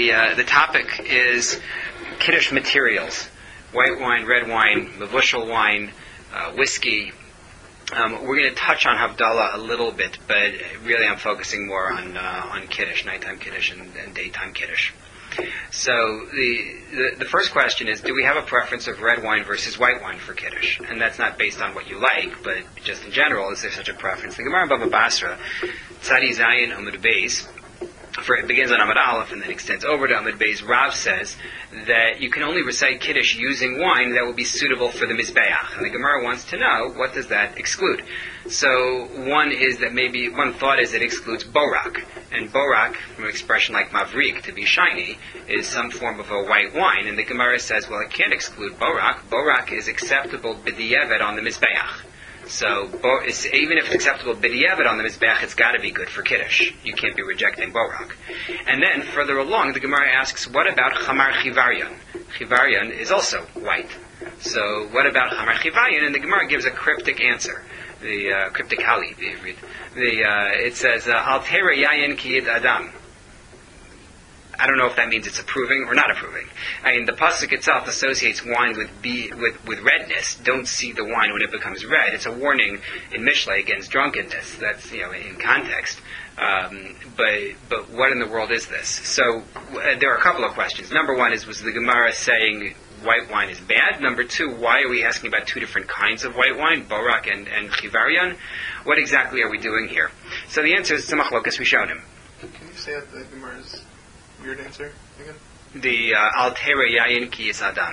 The topic is Kiddush materials: white wine, red wine, mevushal wine, whiskey. We're going to touch on Havdalah a little bit, but really I'm focusing more on Kiddush, nighttime Kiddush and daytime Kiddush. So the first question is, do we have a preference of red wine versus white wine for Kiddush? And that's not based on what you like, but just in general, is there such a preference? The Gemara in Bava Basra, Tzadi Zayin Amud Beis, it begins on Amud Aleph and then extends over to Amud Beis. Rav says that you can only recite Kiddush using wine that will be suitable for the Mizbeach. And the Gemara wants to know, what does that exclude? So one thought is it excludes borak. And borak, from an expression like mavrik, to be shiny, is some form of a white wine. And the Gemara says, well, it can't exclude borak. Borak is acceptable b'di'evet on the Mizbeach. So even if it's acceptable b'di'evet on the Mizbeach, it's got to be good for Kiddush. You can't be rejecting borak. And then, further along, the Gemara asks, what about chamar chivaryon? Chivaryon is also white. So what about chamar chivaryon? And the Gemara gives a cryptic answer. The cryptic hali, it says, altera yayin ki adam. I don't know if that means it's approving or not approving. I mean, the pasuk itself associates wine with redness. Don't see the wine when it becomes red. It's a warning in Mishlei against drunkenness. That's in context. But what in the world is this? So there are a couple of questions. Number one was the Gemara saying white wine is bad? Number two, why are we asking about two different kinds of white wine, borak and chivaryon? What exactly are we doing here? So the answer is Tzemach Lokas Rishonim. Can you say that the Gemara's weird answer again? The Altera Yayin Ki Yis Adam.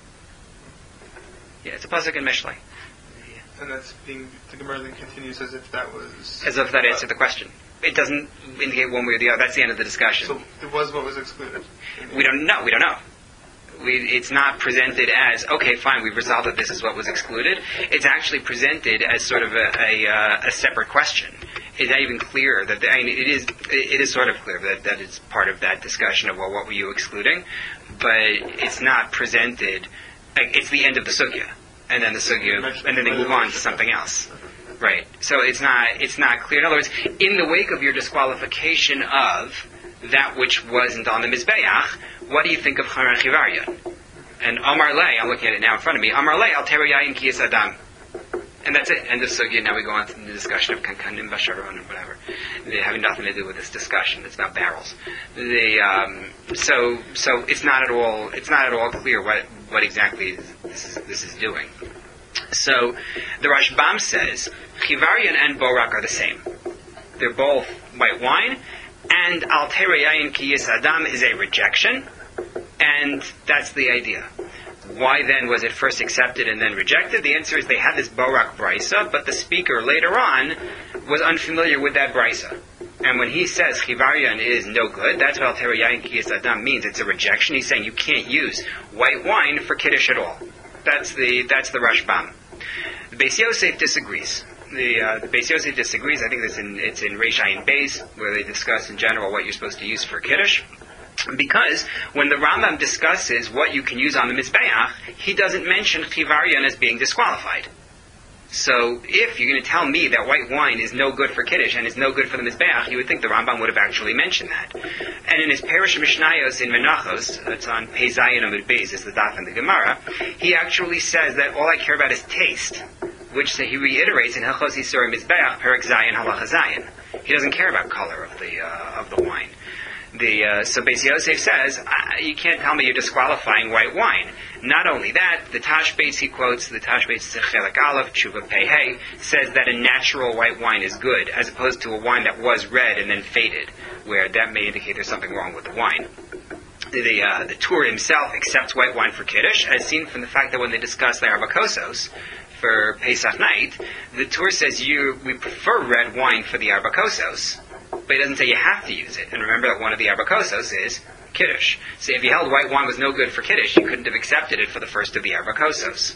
Yeah, it's a pasuk in Mishlei. And the Gemara then continues as if that answered the question. It doesn't indicate one way or the other. That's the end of the discussion. So it was what was excluded? We don't know. It's not presented as, okay, fine, we've resolved that this is what was excluded. It's actually presented as sort of a separate question. Is that even clear? It is sort of clear that it's part of that discussion of, well, what were you excluding? But it's not presented, it's the end of the sugya. And then and then they move on to something else. Right. So it's not clear. In other words, in the wake of your disqualification of that which wasn't on the Mizbeach, what do you think of Chamar Chivaryon? And Amar Lei, I'm looking at it now in front of me, Amar Lei, Al Teru Yayin Ki Yis Adam. And that's it. End of sugya. Now we go on to the discussion of Kankanim Basharon and whatever. They having nothing to do with this discussion. It's about barrels. So it's not at all clear what exactly this is doing. So the Rashbam says Chivaryon and borak are the same. They're both white wine, and Al Teru Yayin Ki Yis Adam is a rejection, and that's the idea. Why then was it first accepted and then rejected? The answer is they had this borak brisa, but the speaker later on was unfamiliar with that brisa. And when he says Chivaryon is no good, that's what Al Teru Yayin Ki Yis Adam means. It's a rejection. He's saying you can't use white wine for Kiddush at all. That's the Rashbam. The Beis Yosef disagrees. The Beis Yosef disagrees. I think it's in Reish Ayin Beis, where they discuss in general what you're supposed to use for Kiddush. Because when the Rambam discusses what you can use on the Mizbeach, he doesn't mention Chivaryon as being disqualified. So if you're going to tell me that white wine is no good for Kiddush and is no good for the Mizbeach, you would think the Rambam would have actually mentioned that. And in his Perish Mishnayos in Menachos, it's on Pei Zayin Amud Beis, is the daf in the Gemara, he actually says that all I care about is taste, which he reiterates in Hilchos Yisur Mizbeach, Perek Zayin Halacha Zayin. He doesn't care about color of the wine. So Beis Yosef says, you can't tell me you're disqualifying white wine. Not only that, the Tashbetz, he quotes, the Tashbetz Chelek Aleph, Tshuva Pei Hey, says that a natural white wine is good, as opposed to a wine that was red and then faded, where that may indicate there's something wrong with the wine. The Tur himself accepts white wine for Kiddush, as seen from the fact that when they discuss the Arbakosos for Pesach night, the Tur says we prefer red wine for the Arbakosos, but he doesn't say you have to use it. And remember that one of the Arbakosos is Kiddush. So if you held white wine was no good for Kiddush, you couldn't have accepted it for the first of the Arbakosos.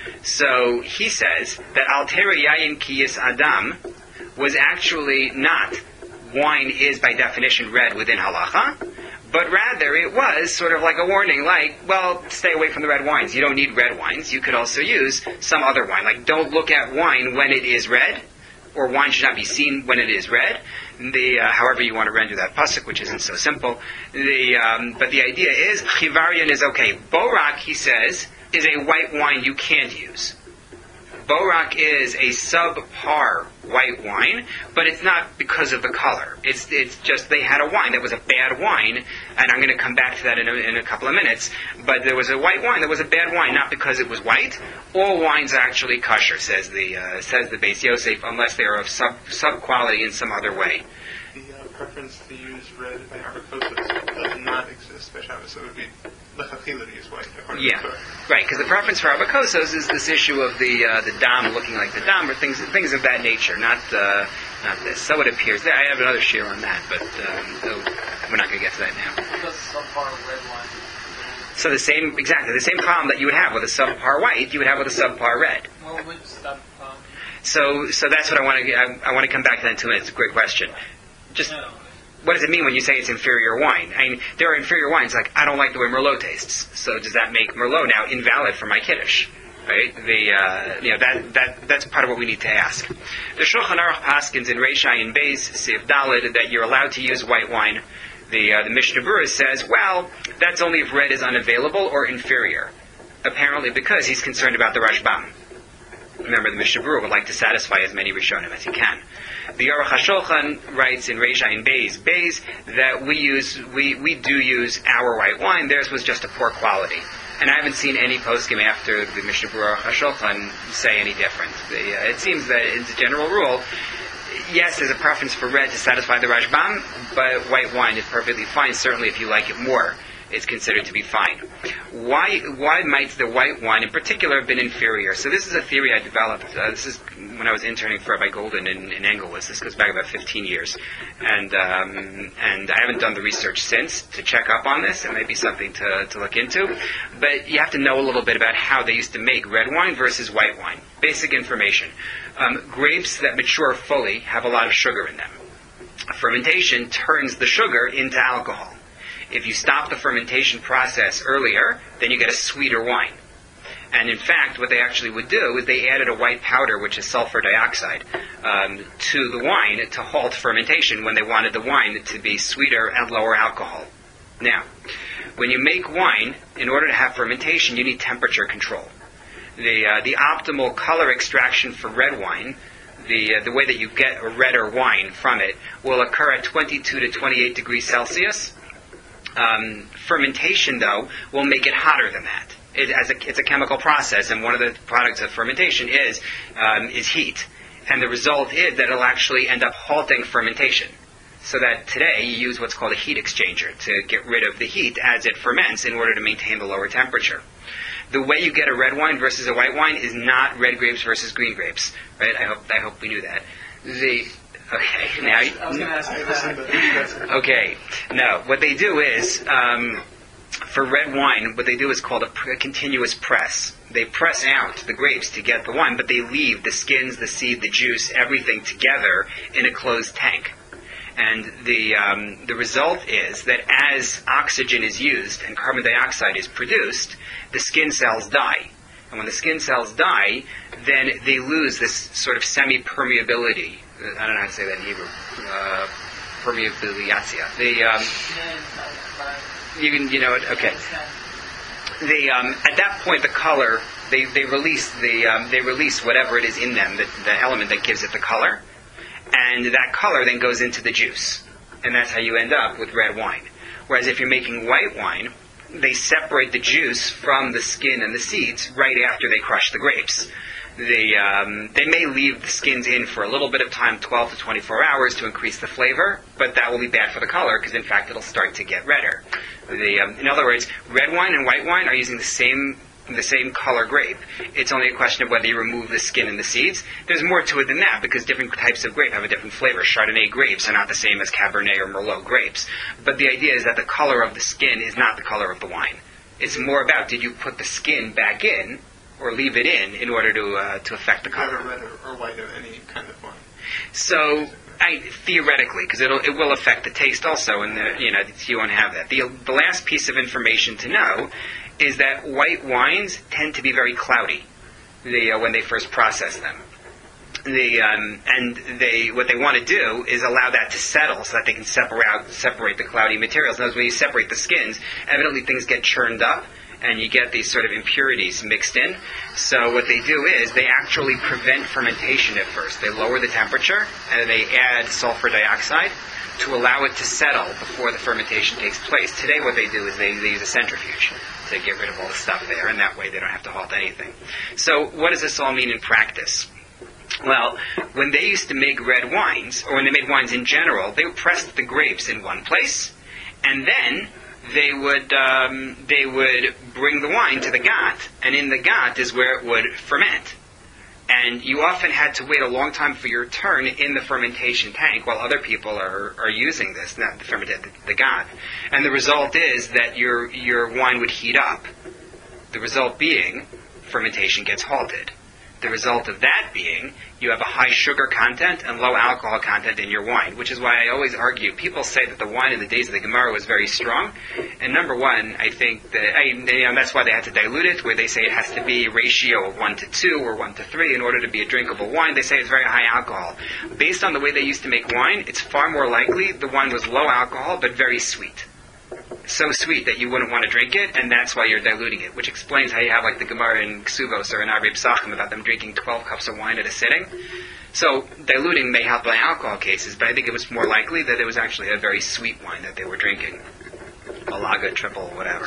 So he says that Al Teru Yayin Ki Yis Adam was actually not wine is by definition red within halacha, but rather it was sort of like a warning, like, well, stay away from the red wines. You don't need red wines. You could also use some other wine. Like, don't look at wine when it is red, or wine should not be seen when it is red. However you want to render that pasuk, which isn't so simple. But the idea is, chivarion is okay. Borak, he says, is a white wine you can't use. Borak is a subpar white wine, but it's not because of the color. It's just they had a wine that was a bad wine, and I'm going to come back to that in a couple of minutes. But there was a white wine that was a bad wine, not because it was white. All wines are actually kosher, says the Beis Yosef, unless they are of sub quality in some other way. The preference to use red by Arbacosis does not exist by Shabbos, so it would be lechatchila to use white. Yeah, right. Because the preference for Arbacosos is this issue of the dam looking like the dam, or things of that nature, not this. So it appears. I have another share on that, but we're not going to get to that now. What does subpar red wine? So the same problem that you would have with a subpar white, you would have with a subpar red. Well, which subpar? So that's what I want to come back to that in 2 minutes. It's a great question. Just what does it mean when you say it's inferior wine? I mean, there are inferior wines like I don't like the way Merlot tastes. So does that make Merlot now invalid for my Kiddush? Right? That's part of what we need to ask. The Shulchan Aruch paskins in Reish Ayin Beis Sif Daled that you're allowed to use white wine. The Mishnah Berurah says, well, that's only if red is unavailable or inferior. Apparently because he's concerned about the Rashbam. Remember, the Mishnah Berurah would like to satisfy as many Rishonim as he can. The Aruch HaShulchan writes in Reish Ayin Beis that we do use our white wine. Theirs was just a poor quality. And I haven't seen any poskim after the Mishnah Berurah HaShulchan say any different. It seems that as a general rule, yes, there's a preference for red to satisfy the Rashbam, but white wine is perfectly fine. Certainly if you like it more, it's considered to be fine. Why might the white wine in particular have been inferior? So this is a theory I developed. This is when I was interning for Rabbi Golden in Englewood. This goes back about 15 years. And I haven't done the research since to check up on this. It may be something to look into. But you have to know a little bit about how they used to make red wine versus white wine. Basic information. Grapes that mature fully have a lot of sugar in them. Fermentation turns the sugar into alcohol. If you stop the fermentation process earlier, then you get a sweeter wine. And in fact, what they actually would do is they added a white powder, which is sulfur dioxide, to the wine to halt fermentation when they wanted the wine to be sweeter and lower alcohol. Now, when you make wine, in order to have fermentation, you need temperature control. The optimal color extraction for red wine, the way that you get a redder wine from it, will occur at 22 to 28 degrees Celsius. Fermentation, though, will make it hotter than that. It's a chemical process, and one of the products of fermentation is heat. And the result is that it'll actually end up halting fermentation. So that today you use what's called a heat exchanger to get rid of the heat as it ferments in order to maintain the lower temperature. The way you get a red wine versus a white wine is not red grapes versus green grapes, right? I hope we knew that. Okay, now. I was going to ask you that. Okay, no. What they do is, for red wine, what they do is called a continuous press. They press out the grapes to get the wine, but they leave the skins, the seed, the juice, everything together in a closed tank. And the result is that as oxygen is used and carbon dioxide is produced, the skin cells die. And when the skin cells die, then they lose this sort of semi-permeability. I don't know how to say that in Hebrew. Permeability. You know it. Okay. At that point, the color they release whatever it is in them, the element that gives it the color, and that color then goes into the juice, and that's how you end up with red wine. Whereas if you're making white wine, they separate the juice from the skin and the seeds right after they crush the grapes. They may leave the skins in for a little bit of time, 12 to 24 hours, to increase the flavor, but that will be bad for the color because, in fact, it'll start to get redder. In other words, red wine and white wine are using the same color grape. It's only a question of whether you remove the skin and the seeds. There's more to it than that because different types of grape have a different flavor. Chardonnay grapes are not the same as Cabernet or Merlot grapes. But the idea is that the color of the skin is not the color of the wine. It's more about, did you put the skin back in or leave it in order to affect the color? Either red or white of any kind of wine. So, theoretically, because it will affect the taste also, and you won't have that. The last piece of information to know is that white wines tend to be very cloudy when they first process them. What they want to do is allow that to settle so that they can separate the cloudy materials. And when you separate the skins, evidently things get churned up and you get these sort of impurities mixed in. So what they do is they actually prevent fermentation at first. They lower the temperature and they add sulfur dioxide to allow it to settle before the fermentation takes place. Today what they do is they use a centrifuge to get rid of all the stuff there, and that way they don't have to halt anything. So what does this all mean in practice? Well, when they used to make red wines, or when they made wines in general, they would press the grapes in one place, and then they would bring the wine to the gat, and in the gat is where it would ferment. And you often had to wait a long time for your turn in the fermentation tank while other people are using this, not the gat. And the result is that your wine would heat up. The result being fermentation gets halted. The result of that being you have a high sugar content and low alcohol content in your wine, which is why I always argue. People say that the wine in the days of the Gemara was very strong, and number one, I think that that's why they had to dilute it, where they say it has to be a ratio of 1 to 2 or 1 to 3 in order to be a drinkable wine. They say it's very high alcohol. Based on the way they used to make wine, it's far more likely the wine was low alcohol but very sweet. So sweet that you wouldn't want to drink it, and that's why you're diluting it, which explains how you have like the Gemara in Ksuvos or in Arei Psachim about them drinking 12 cups of wine at a sitting. So diluting may help in alcohol cases, but I think it was more likely that it was actually a very sweet wine that they were drinking. A lager, triple, whatever.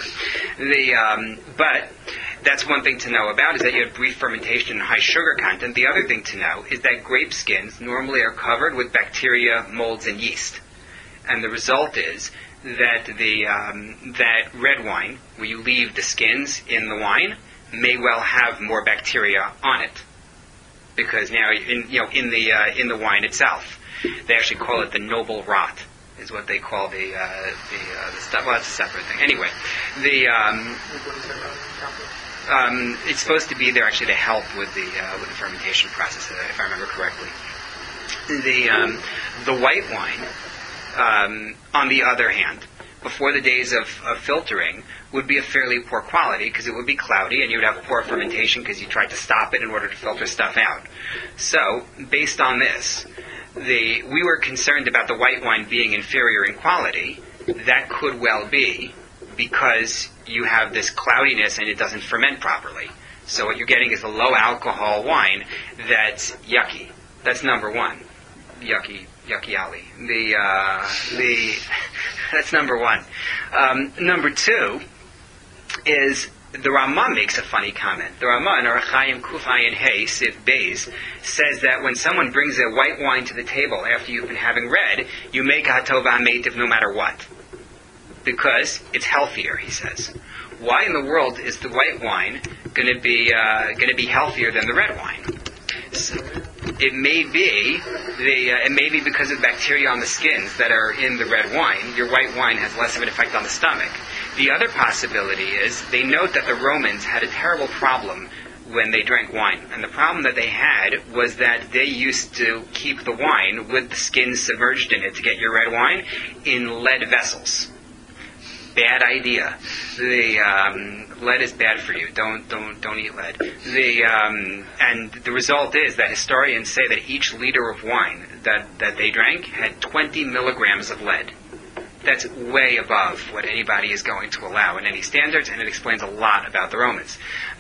But that's one thing to know about, is that you have brief fermentation and high sugar content. The other thing to know is that grape skins normally are covered with bacteria, molds, and yeast. And the result is that that red wine, where you leave the skins in the wine, may well have more bacteria on it, because now in the wine itself, they actually call it the noble rot, is what they call the stuff. Well, that's a separate thing. Anyway, it's supposed to be there actually to help with the fermentation process, if I remember correctly. The white wine, on the other hand, before the days of filtering, would be a fairly poor quality because it would be cloudy and you would have poor fermentation because you tried to stop it in order to filter stuff out. So, based on this, we were concerned about the white wine being inferior in quality. That could well be because you have this cloudiness and it doesn't ferment properly. So what you're getting is a low alcohol wine that's yucky. That's number one. Yucky Ali. That's number one. Number two is the Rama makes a funny comment. The Rama in Arachayim Kufayin Hey Siv Beis says that when someone brings a white wine to the table after you've been having red, you make a hatova hametiv no matter what, because it's healthier. He says, why in the world is the white wine going to be healthier than the red wine? So, it may be because of bacteria on the skins that are in the red wine. Your white wine has less of an effect on the stomach. The other possibility is they note that the Romans had a terrible problem when they drank wine. And the problem that they had was that they used to keep the wine with the skins submerged in it to get your red wine in lead vessels. Bad idea. Lead is bad for you. Don't eat lead. And the result is that historians say that each liter of wine that they drank had 20 milligrams of lead. That's way above what anybody is going to allow in any standards, and it explains a lot about the Romans.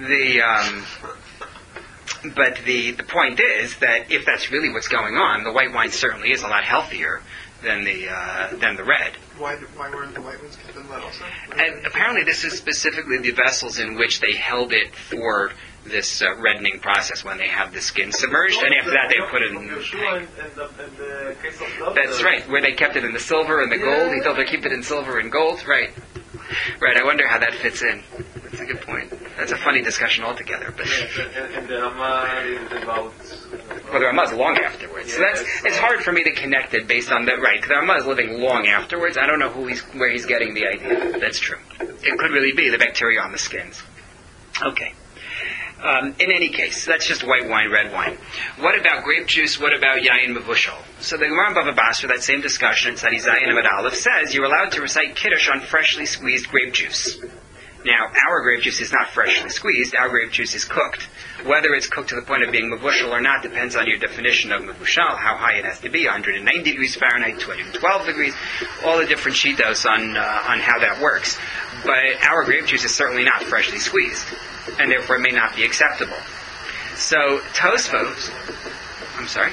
But the point is that if that's really what's going on, the white wine certainly is a lot healthier than the red. Why weren't the white ones kept in lead also? And apparently this is specifically the vessels in which they held it for this reddening process when they have the skin submerged, and after that they put it in the tank. That's right, where they kept it in the silver and the gold. He thought they keep it in silver and gold. Right. I wonder how that fits in. That's a good point. That's a funny discussion altogether. But and the Rama is about... Well, the Rama is long afterwards. So it's hard for me to connect it based on that. Right, the Rama is living long afterwards. I don't know where he's getting the idea. That's true. It could really be the bacteria on the skins. Okay. In any case, that's just white wine, red wine. What about grape juice? What about yayin mevushal? So the Gemara in Bava Basra, that same discussion in Tzadi Zayin Amud Aleph, says you're allowed to recite Kiddush on freshly squeezed grape juice. Now, our grape juice is not freshly squeezed. Our grape juice is cooked. Whether it's cooked to the point of being mavushal or not depends on your definition of mavushal, how high it has to be, 190 degrees Fahrenheit, 212 degrees, all the different shitos on how that works. But our grape juice is certainly not freshly squeezed, and therefore it may not be acceptable. So, Tosfos, I'm sorry?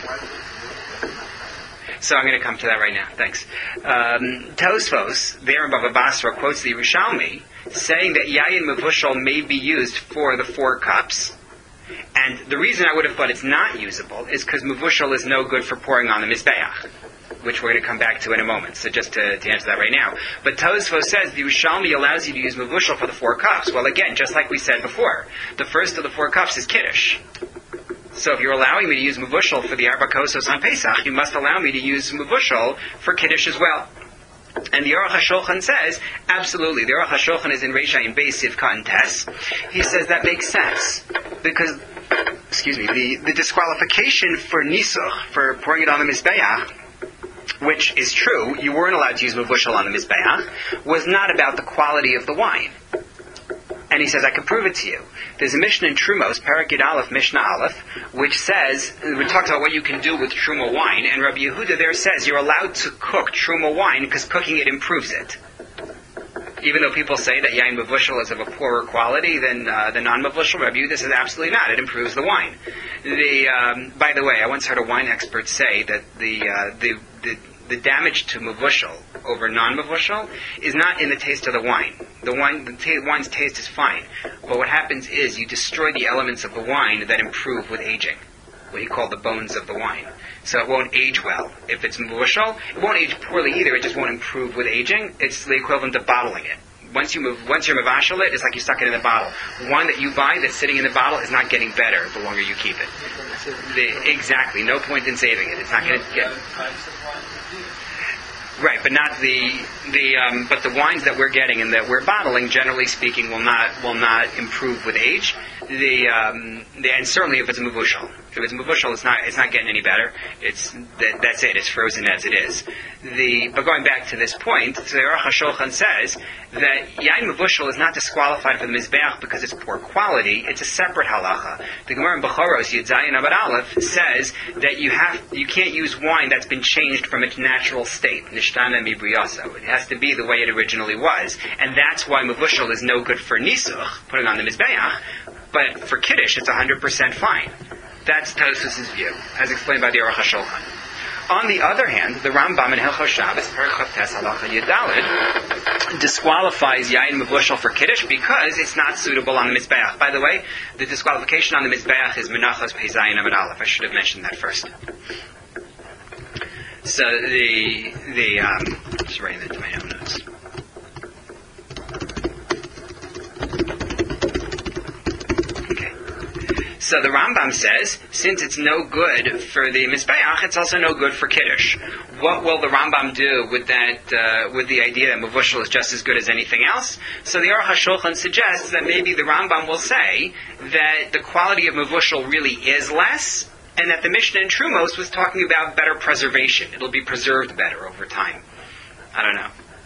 So I'm going to come to that right now. Thanks. Tosfos, there in Bava Basra, quotes the Yerushalmi, saying that yayin mavushal may be used for the 4 cups. And the reason I would have thought it's not usable is because mavushal is no good for pouring on the mizbeach, which we're going to come back to in a moment. So just to answer that right now. But Tosfos says the Yerushalmi allows you to use mavushal for the 4 cups. Well, again, just like we said before, the first of the 4 cups is Kiddush. So if you're allowing me to use mavushal for the Arba Kosos on Pesach, you must allow me to use mavushal for Kiddush as well. And the Aruch HaShulchan says, absolutely, the Aruch HaShulchan is in Reisha in Beis Sivka and Tes. He says that makes sense, because, the disqualification for Nisuch, for pouring it on the Mizbeach, which is true, you weren't allowed to use mavushal on the Mizbeach, was not about the quality of the wine. And he says, I can prove it to you. There's a Mishnah in Trumos, Perek Yud Aleph, Mishnah Aleph, which talks about what you can do with Truma wine, and Rabbi Yehuda there says you're allowed to cook Truma wine because cooking it improves it. Even though people say that yain mavushal is of a poorer quality than non-mavushal, Rabbi Yehuda says absolutely not. It improves the wine. By the way, I once heard a wine expert say that the damage to mavushal over non-mavushal is not in the taste of the wine. The wine's taste is fine, but what happens is you destroy the elements of the wine that improve with aging, what you call the bones of the wine. So it won't age well. If it's mavushal, it won't age poorly either. It just won't improve with aging. It's the equivalent of bottling it. Once you're mavashal it, it's like you stuck it in a bottle. Wine that you buy that's sitting in the bottle is not getting better the longer you keep it. Exactly. No point in saving it. It's not going to get. Right, but not but the wines that we're getting and that we're bottling, generally speaking, will not improve with age. And certainly if it's a mavushal. If it's mavushal, it's not getting any better. That's it. It's frozen as it is. But going back to this point, so the Aruch HaShulchan says that yain mavushal is not disqualified from the mizbeach because it's poor quality. It's a separate halacha. The Gemara in Bechoros Yud Zayin Amud Aleph says that you can't use wine that's been changed from its natural state. Nishtana mibriyaso. It has to be the way it originally was, and that's why mavushal is no good for nisuch, putting on the mizbeach. But for Kiddush, it's 100% fine. That's Tosfos' view, as explained by the Aruch HaShulchan. On the other hand, the Rambam in Hilchos Shabbos, Perek Tes Halacha Yud Daled, disqualifies yain mavushal for Kiddush because it's not suitable on the Mizbeach. By the way, the disqualification on the Mizbeach is Menachos Pei Zayin Amud Aleph. I should have mentioned that first. So just writing that to my own notes. So the Rambam says, since it's no good for the Mizbeach, it's also no good for Kiddush. What will the Rambam do with that? With the idea that mavushal is just as good as anything else? So the Aruch HaShulchan suggests that maybe the Rambam will say that the quality of mavushal really is less, and that the Mishnah in Trumos was talking about better preservation. It'll be preserved better over time. I don't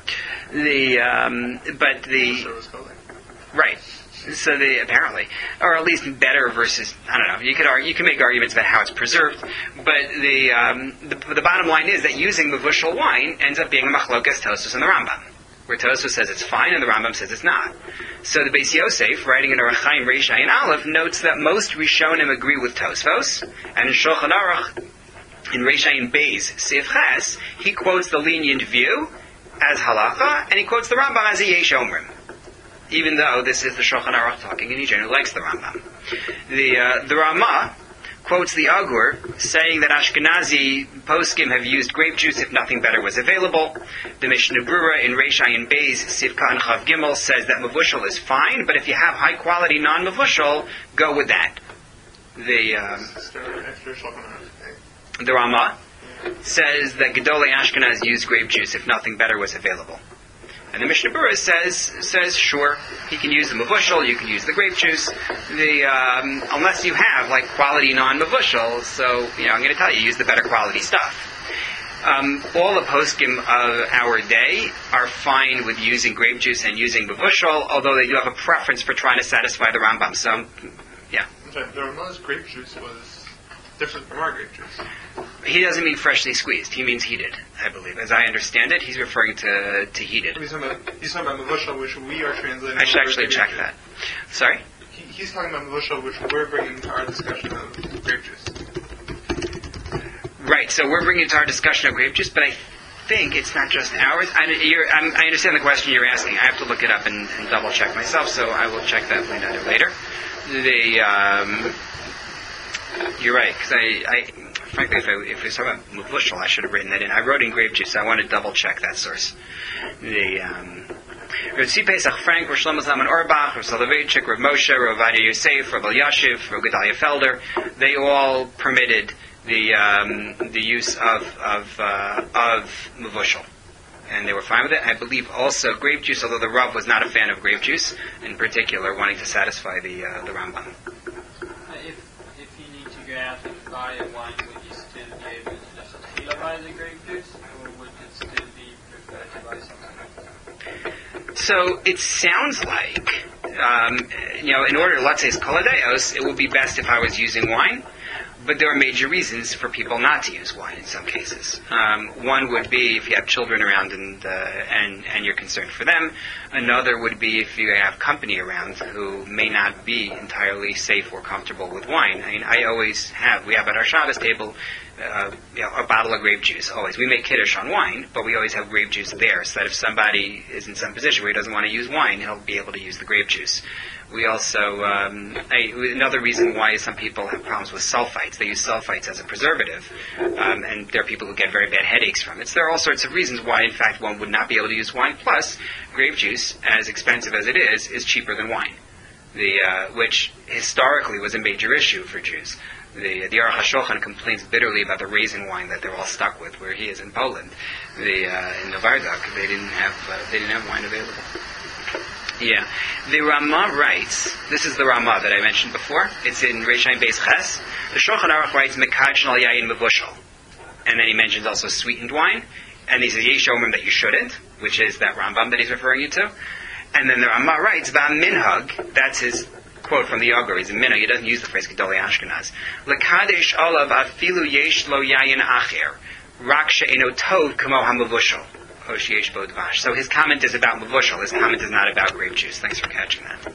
know. Right. So apparently, or at least better versus, I don't know. You can make arguments about how it's preserved, but the bottom line is that using mavushal wine ends up being a machlokas Tosfos and the Rambam, where Tosfos says it's fine and the Rambam says it's not. So the Beis Yosef, writing in Orach Chaim Reish Ayin Aleph, notes that most Rishonim agree with Tosfos, and in Shulchan Aruch in Reish Ayin Beis Sif Ches, he quotes the lenient view as halacha, and he quotes the Rambam as a yesh omrim. Even though this is the Shulchan Aruch talking, and he generally likes the Rambam. The Ramah quotes the Agur, saying that Ashkenazi poskim have used grape juice if nothing better was available. The Mishnah Brura in Reish Ayin Beis Sivka and Chav Gimel says that mavushal is fine, but if you have high quality non-mavushal, go with that. The Ramah says that Gedolei Ashkenaz used grape juice if nothing better was available. And the Mishnah Berurah says, sure, he can use the mavushal, you can use the grape juice, unless you have, quality non-mavushal, so, I'm going to tell you, use the better quality stuff. All the poskim of our day are fine with using grape juice and using mavushal, although they do have a preference for trying to satisfy the Rambam. So, yeah. Okay, the Ramah's grape juice was different from our grape juice. He doesn't mean freshly squeezed. He means heated, I believe. As I understand it, he's referring to heated. He's talking about mavushal, which we are translating. I should actually check that. Sorry? He's talking about mavushal, which we're bringing to our discussion of grape juice. Right, so we're bringing it to our discussion of grape juice, but I think it's not just ours. I understand the question you're asking. I have to look it up and double check myself, so I will check that later. You're right, because frankly, if we talk about mavushal, I should have written that in. I wrote in grape juice, so I want to double check that source. Rav Tzvi Pesach Frank, Rav Shlomo Zalman Auerbach, Rav Soloveitchik, Rav Moshe, Rav Ovadia Yosef, Rav Elyashiv, Rav Gedalia Felder, they all permitted the use of mavushal, and they were fine with it. I believe also grape juice, although the Rav was not a fan of grape juice in particular, wanting to satisfy the Rambam. If you need to go out and buy a wine, would you still be able to just feel buy the grape juice, or would it still be preferred to buy something else? So it sounds like, in order to let's say koladeos, it would be best if I was using wine. But there are major reasons for people not to use wine in some cases. One would be if you have children around and you're concerned for them. Another would be if you have company around who may not be entirely safe or comfortable with wine. I mean, we have at our Shabbos table a bottle of grape juice, always. We make kiddush on wine, but we always have grape juice there, so that if somebody is in some position where he doesn't want to use wine, he'll be able to use the grape juice. We also, another reason why some people have problems with sulfites. They use sulfites as a preservative, and there are people who get very bad headaches from it. So there are all sorts of reasons why, in fact, one would not be able to use wine. Plus, grape juice, as expensive as it is cheaper than wine, which historically was a major issue for Jews. The Aruch HaShulchan complains bitterly about the raisin wine that they're all stuck with, where he is in Poland. In the Vardok, they didn't have wine available. Yeah. The Ramah writes, this is the Ramah that I mentioned before, it's in Reish Ayin Beis Ches, the Shulchan Aruch writes, Mekadshon al yayin mevushal. And then he mentions also sweetened wine, and he says, Yesh Omer that you shouldn't, which is that Rambam that he's referring you to. And then the Ramah writes, V'aminhag, that's his quote from the Yogar, he's a minhag, he doesn't use the phrase Gedolei Ashkenaz. L'kadesh olav afilu yesh lo yayin acher, rak she'eno tov kamo ha'mevushal. So his comment is about mavushal. His comment is not about grape juice. Thanks for catching that.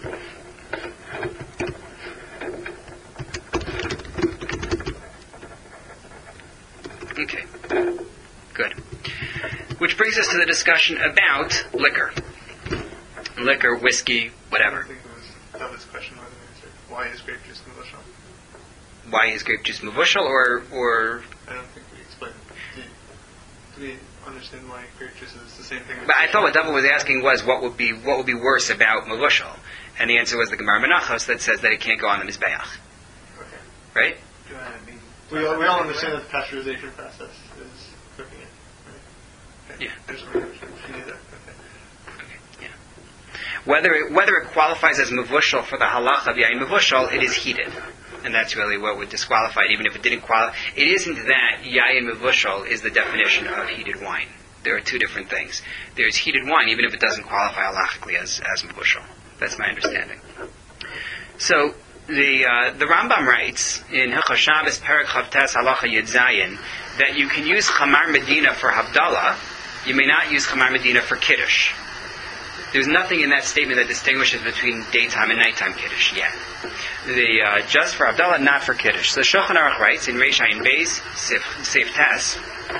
Okay, good. Which brings us to the discussion about liquor. Liquor, whiskey, whatever. I think it was David's question wasn't answered. Why is grape juice mavushal? Why is grape juice mavushal, or? I don't think we explained. Do we understand why grape juice is the same thing? But I thought what David was asking was what would be worse about mavushal, and the answer was the Gemara Menachos that says that it can't go on the mizbeach. Okay. Right? We all understand that the pasteurization process is cooking it. Right? Okay. Yeah. There's no question. She knew that. Okay. Yeah. Whether it qualifies as mavushal for the halach of yayin mavushal, it is heated. And that's really what would disqualify it, even if it didn't qualify. It isn't that yayin mavushal is the definition of heated wine. There are two different things. There's heated wine, even if it doesn't qualify halachically as mavushal. That's my understanding. So the Rambam writes in Hilchos Shabbos Perek Chavtes Halacha Yud Zayin that you can use Chamar Medina for Havdalah. You may not use Chamar Medina for Kiddush. There's nothing in that statement that distinguishes between daytime and nighttime Kiddush yet. Just for Havdalah, not for Kiddush. So Shulchan Aruch writes in Reish Ayin Beis Seif Tes,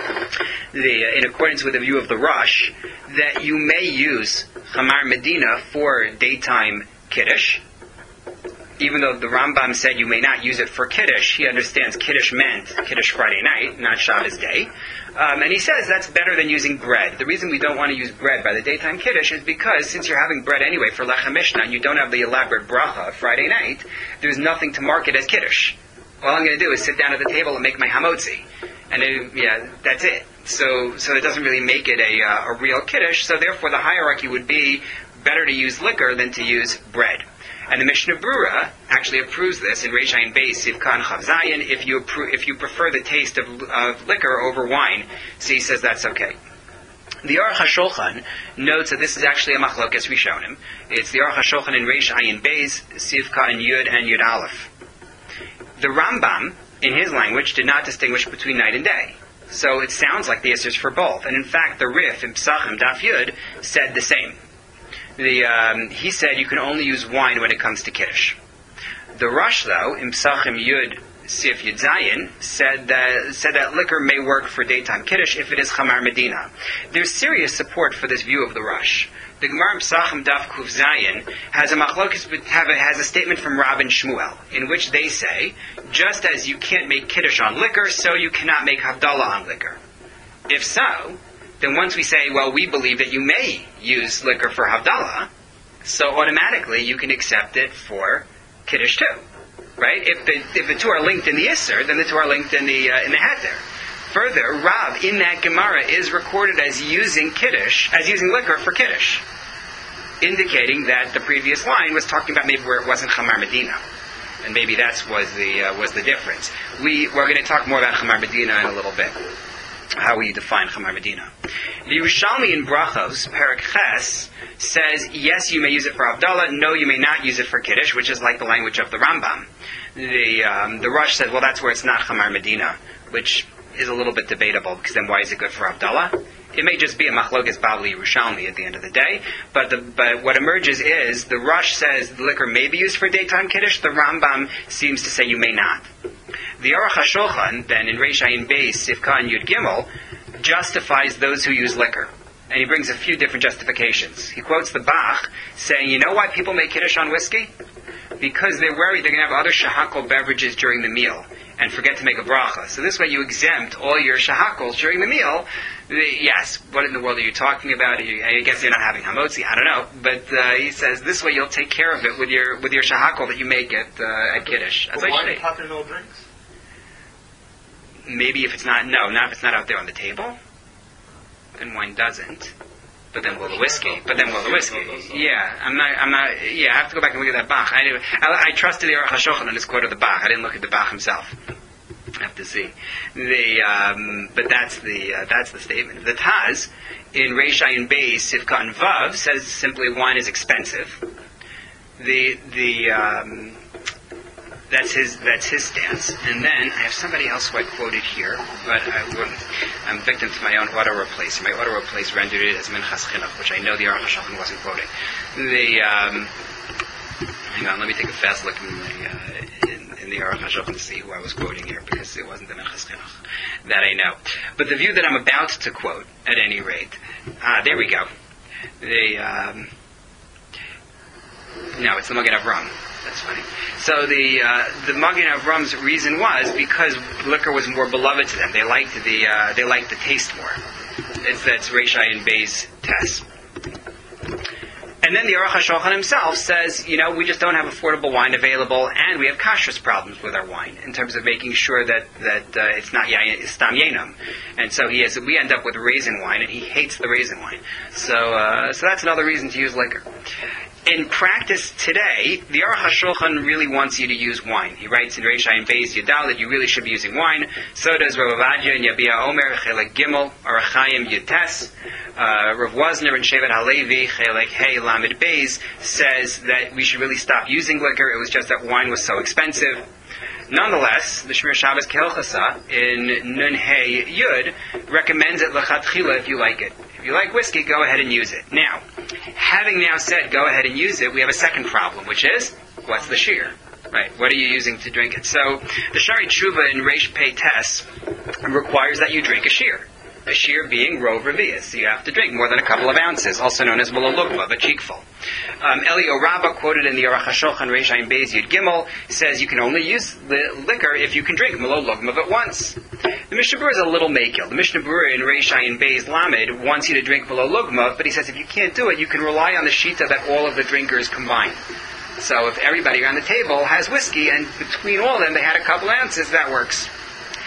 in accordance with the view of the Rosh, that you may use Chamar Medina for daytime Kiddush. Even though the Rambam said you may not use it for Kiddush, he understands Kiddush meant Kiddush Friday night, not Shabbos day. And he says that's better than using bread. The reason we don't want to use bread by the daytime Kiddush is because since you're having bread anyway for Lechem Mishnah and you don't have the elaborate bracha Friday night, there's nothing to mark it as Kiddush. All I'm going to do is sit down at the table and make my hamotzi. And that's it. So it doesn't really make it a real Kiddush. So therefore the hierarchy would be better to use liquor than to use bread. And the Mishnah Brura actually approves this in Reish Ayin Beis Sivkan Chav Zayin. If you prefer the taste of liquor over wine, so he says that's okay. The Aruch HaShulchan notes that this is actually a machlokes rishonim. It's the Aruch HaShulchan in Reish Ayin Beis Sivka and Yud Aleph. The Rambam, in his language, did not distinguish between night and day. So it sounds like the answer is for both. And in fact, the Rif in Pesachim Daf Yud said the same. He said you can only use wine when it comes to Kiddush. The Rosh, though, in Pesachim Yud Sif Yud Zayin, said that liquor may work for daytime Kiddush if it is Chamar Medina. There's serious support for this view of the Rosh. The Gemara in Pesachim Daf Kuf Zayin has a statement from Rav and Shmuel, in which they say, just as you can't make Kiddush on liquor, so you cannot make Havdalah on liquor. If so, then once we say, well, we believe that you may use liquor for Havdalah, so automatically you can accept it for Kiddush too. Right? If the two are linked in the Isser, then the two are linked in the Heter. Further, Rav in that Gemara is recorded as using liquor for Kiddush, indicating that the previous line was talking about maybe where it wasn't Chamar Medina, and maybe that was the difference. We're going to talk more about Chamar Medina in a little bit, how we define Chamar Medina. The Yerushalmi in Brachos, Perek Ches, says yes, you may use it for Havdalah, no, you may not use it for Kiddush, which is like the language of the Rambam. The Rosh says, well, that's where it's not Chamar Medina, which is a little bit debatable, because then why is it good for Havdalah? It may just be a machlokes Bavli Yerushalmi at the end of the day, but what emerges is the Rosh says the liquor may be used for daytime Kiddush, the Rambam seems to say you may not. The Aruch HaShulchan, then in Reish Ayin Beis Sivka and Yud Gimel, justifies those who use liquor. And he brings a few different justifications. He quotes the Bach, saying, you know why people make Kiddush on whiskey? Because they're worried they're going to have other shahakol beverages during the meal and forget to make a bracha. So this way you exempt all your shahakols during the meal. Yes, what in the world are you talking about? I guess you're not having hamotzi, I don't know. But he says this way you'll take care of it with your shahakol that you make at Kiddush. But wine popping all drinks? Maybe if it's not if it's not out there on the table, then wine doesn't. But then will the whiskey? Yeah, I have to go back and look at that Bach. I trusted the Aruch HaShulchan on his quote of the Bach. I didn't look at the Bach himself. I have to see. But that's the statement. The Taz in Reish Ayin Beis Sivka and Vav says simply wine is expensive. That's his stance. And then I have somebody else who I quoted here, but I'm victim to my own auto-replace. My auto-replace rendered it as Minchas Chinuch, which I know the Aruch HaShulchan wasn't quoting. Hang on, let me take a fast look in the Aruch HaShulchan to see who I was quoting here, because it wasn't the Minchas Chinuch. That I know. But the view that I'm about to quote, at any rate, there we go. No, it's the Magen Avram. That's funny. So the Magen Avram's reason was because liquor was more beloved to them. They liked the taste more. That's Reish Ayin Beis Tes. And then the Aruch HaShulchan himself says, we just don't have affordable wine available, and we have kashrus problems with our wine in terms of making sure that it's not stam yenam. And so we end up with raisin wine, and he hates the raisin wine. So that's another reason to use liquor. In practice today, the Aruch HaShulchan really wants you to use wine. He writes in Reish Ayin Beis Yudal that you really should be using wine. So does Rav Ovadia and Yabia Omer, Chelek Gimel, Aruch Chaim Yutes. Rav Wozner and Shevet HaLevi, Chelek Hey Lamed Beis, says that we should really stop using liquor. It was just that wine was so expensive. Nonetheless, the Shmir Shabbos Kehilchasa in Nun Hey Yud recommends it lechatchila if you like it. If you like whiskey, go ahead and use it. Now, having now said go ahead and use it, we have a second problem, which is, what's the shear? Right, what are you using to drink it? So, the Shari Tshuva in Reish Pei Tes requires that you drink a shear. A shear being rov revius, so you have to drink more than a couple of ounces, also known as malolugma, a cheekful. Elio Rabba, quoted in the Aruch HaShulchan Reish Ayin Beis Yud Gimel, says you can only use the liquor if you can drink malolugma at once. The Mishnah Berurah is a little makil. The Mishnah Berurah in Reish Ayin Beis Lamed wants you to drink malolugma, but he says if you can't do it, you can rely on the shita that all of the drinkers combine. So if everybody around the table has whiskey, and between all of them they had a couple ounces, that works.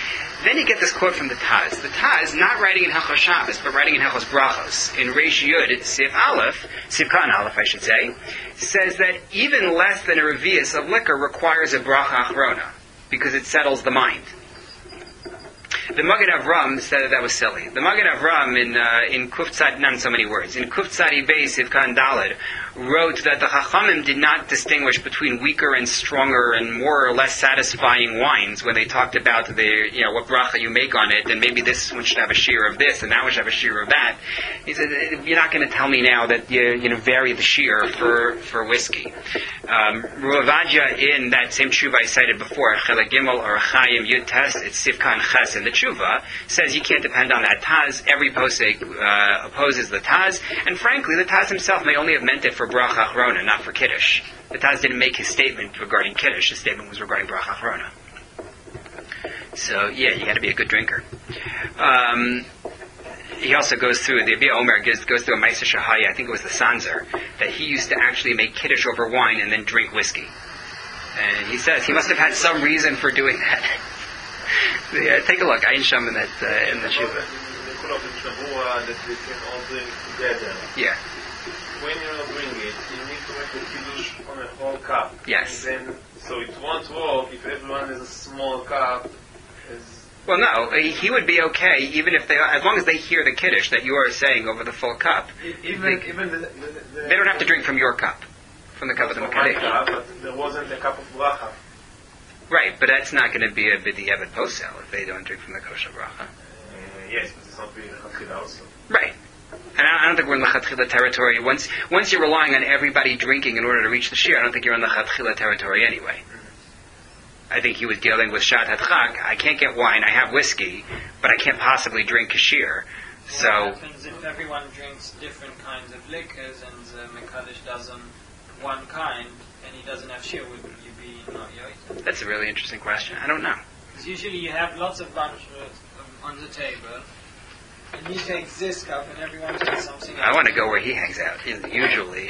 Then you get this quote from the Taz. The Taz, not writing in Hilchos Shabbos, but writing in Hilchos Brachos, in Reish Yud, Sif Aleph, Sif Katan Aleph, I should say, says that even less than a revius of liquor requires a bracha achrona, because it settles the mind. The Magen Avram said that was silly. The Magen Avram in Kuf Tzad, not in so many words, in Kuf Tzadi Beis Sif Katan Daled, wrote that the Chachamim did not distinguish between weaker and stronger and more or less satisfying wines when they talked about what bracha you make on it, and maybe this one should have a shear of this and that one should have a shear of that. He said, you're not going to tell me now that you vary the shear for whiskey. Ruavadia, in that same tshuva I cited before, Chelek Gimel or Chaim Yud Tes, it's Sifkan Ches in the tshuva, says you can't depend on that Taz. Every posek opposes the Taz, and frankly, the Taz himself may only have meant it for bracha achrona, not for kiddush. The Taz didn't make his statement regarding kiddush. His statement was regarding bracha achrona. So yeah, you got to be a good drinker. He also goes through, the Abia Omer goes through a Maisa Shahaya, I think it was the Sanzer, that he used to actually make kiddush over wine and then drink whiskey. And he says he must have had some reason for doing that. Take a look, Ayin Sham in the Shiva. Yeah. When you're doing it, you need to make the kiddush on a whole cup. Yes. And then, so it won't work if everyone has a small cup. Well, no, he would be okay even if as long as they hear the kiddush that you are saying over the full cup. They don't have to drink from your cup, from the cup of the Mekadesh. But there wasn't a cup of bracha. Right, but that's not going to be a b'diavad posel if they don't drink from the kosher bracha. Yes, but it's not being lechatchila also. Right. And I don't think we're in lechatchila territory. Once you're relying on everybody drinking in order to reach the shir, I don't think you're in lechatchila territory anyway. I think he was dealing with Shat HaTchak. I can't get wine, I have whiskey, but I can't possibly drink kashir. So what happens if everyone drinks different kinds of liquors and the Mekadesh doesn't one kind and he doesn't have shir, would you be not yoit? That's a really interesting question. I don't know. Because usually you have lots of bunches on the table and he takes this cup and everyone takes something else. I want to go where he hangs out, usually.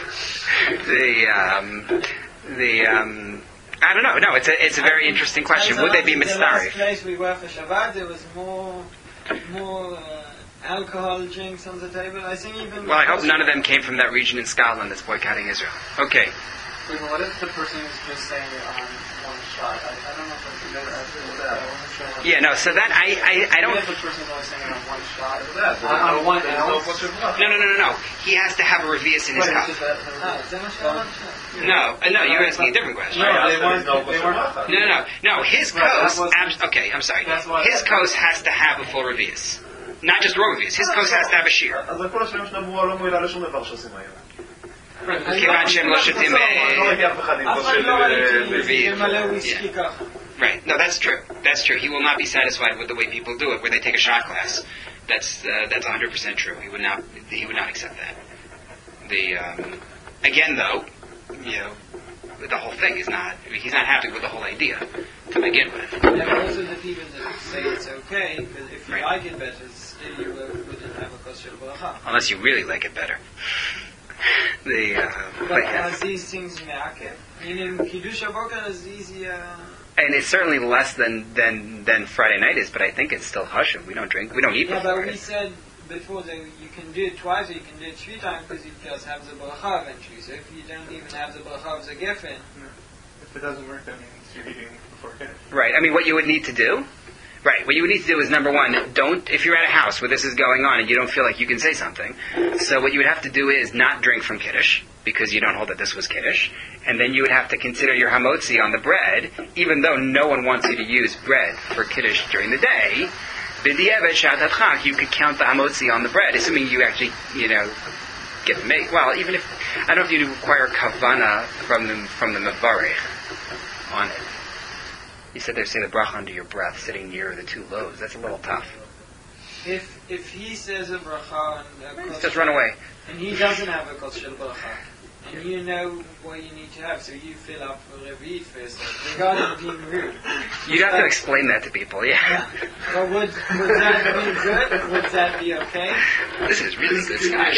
I don't know. No, it's a very interesting question. Would they be mitzvah? The last place we were for Shabbat, there was more alcohol drinks on the table. I think even. Well, I hope none of them came from that region in Scotland that's boycotting Israel. Okay. Wait, what if the person is just saying one shot? I don't know if I can never answer that. Yeah, no. So that I don't. What if the person is only saying on one shot? On one ounce? No. He has to have a revius in his cup. No. You're asking a different question. No. His kos. Okay, I'm sorry. His kos has to have a full revius, not just raw revius. His kos has to have a shear. כיוון שהם לא שותים Right. No, that's true. He will not be satisfied with the way people do it, where they take a shot glass. That's 100% true. He would not accept that. Again, though, the whole thing he's not happy with the whole idea to begin with. And also the people that say it's okay, because if you like it better, still you wouldn't have a kosher bracha. Unless you really like it better. But as these things me'akev, meaning Kiddush HaBoker is easier. And it's certainly less than Friday night is, but I think it's still Hashem. We don't eat before. Yeah, but we said before that you can do it twice or you can do it 3 times because you just have the bracha eventually. So if you don't even have the bracha of the geffen. If it doesn't work, that means you're eating before dinner. Right. I mean, what you would need to do. Right. What you would need to do is, number one, if you're at a house where this is going on and you don't feel like you can say something, so what you would have to do is not drink from Kiddush, because you don't hold that this was Kiddush, and then you would have to consider your hamotzi on the bread, even though no one wants you to use bread for Kiddush during the day, b'di'evet shat hatchak, you could count the hamotzi on the bread, assuming you actually, get to make, well, even if, I don't know if you require kavana from the mevarech on it. You said they say the bracha under your breath, sitting near the 2 loaves. That's a little tough. If he says a bracha and just run away, and he doesn't have a kosher bracha, and you know what you need to have, so you fill up for Revi first, regarding being rude. You'd have to explain that to people, yeah. Well, would that be good? Would that be okay? This is really good Scotch.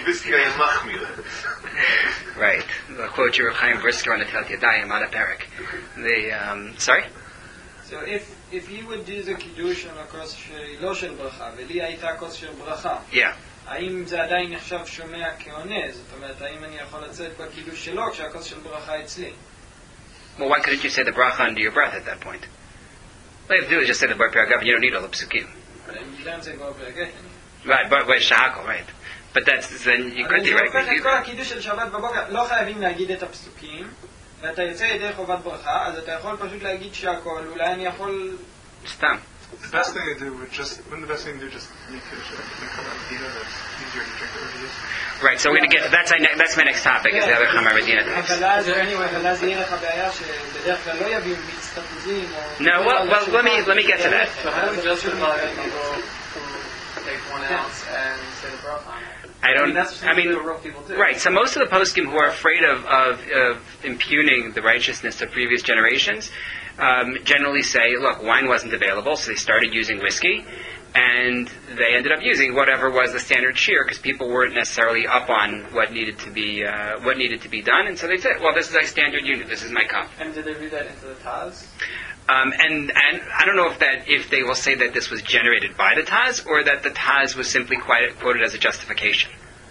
Right. I'll quote you Chaim Brisker on the Tel Yadayim on a parak. Sorry? So if if he would do the קידוש על הכוס שלא של ברכה, ולי הייתה כוס של ברכה, Yeah. האם זה עדיין נחשב שומע כעונה? זאת אומרת, האם אני יכול לצאת בקידוש שלו כשהכוס של ברכה אצלי? Well, why couldn't you say the bracha under your breath at that point? All you have to do is just say the bar paragav, and you don't need all the psukim. אני גם זה כבר ברגע. Right, but shahakol, right. But that's, then you could theoretically אבל זה do הופך את כל that. הקידוש של שבת בבוקר, לא חייבים להגיד את הפסוקים, ואתה יוצא ידי חובת ברכה, אז אתה יכול פשוט להגיד שהכל, אולי אני יכול... Stam. The best thing to do would wouldn't the best thing to do just make Kiddush and come out Medina? That's easier to drink whatever it is. Right, so we're going to get, that's my next topic, is the other Chamar Medina text. אבל אז יהיה לך בעיה שבדרך כלל לא יביאו מיץ תפוזים או... No, well, let me get to that. So how would justify people who take 1 ounce and say the bracha on it? I mean, what people do. right, so most of the poskim who are afraid of impugning the righteousness of previous generations generally say, look, wine wasn't available, so they started using whiskey, and they ended up using whatever was the standard shear, because people weren't necessarily up on what needed to be done, and so they said, well, this is my standard unit, this is my cup. And did they read that into the Taz? And I don't know if they will say that this was generated by the Taz, or that the Taz was simply quoted as a justification.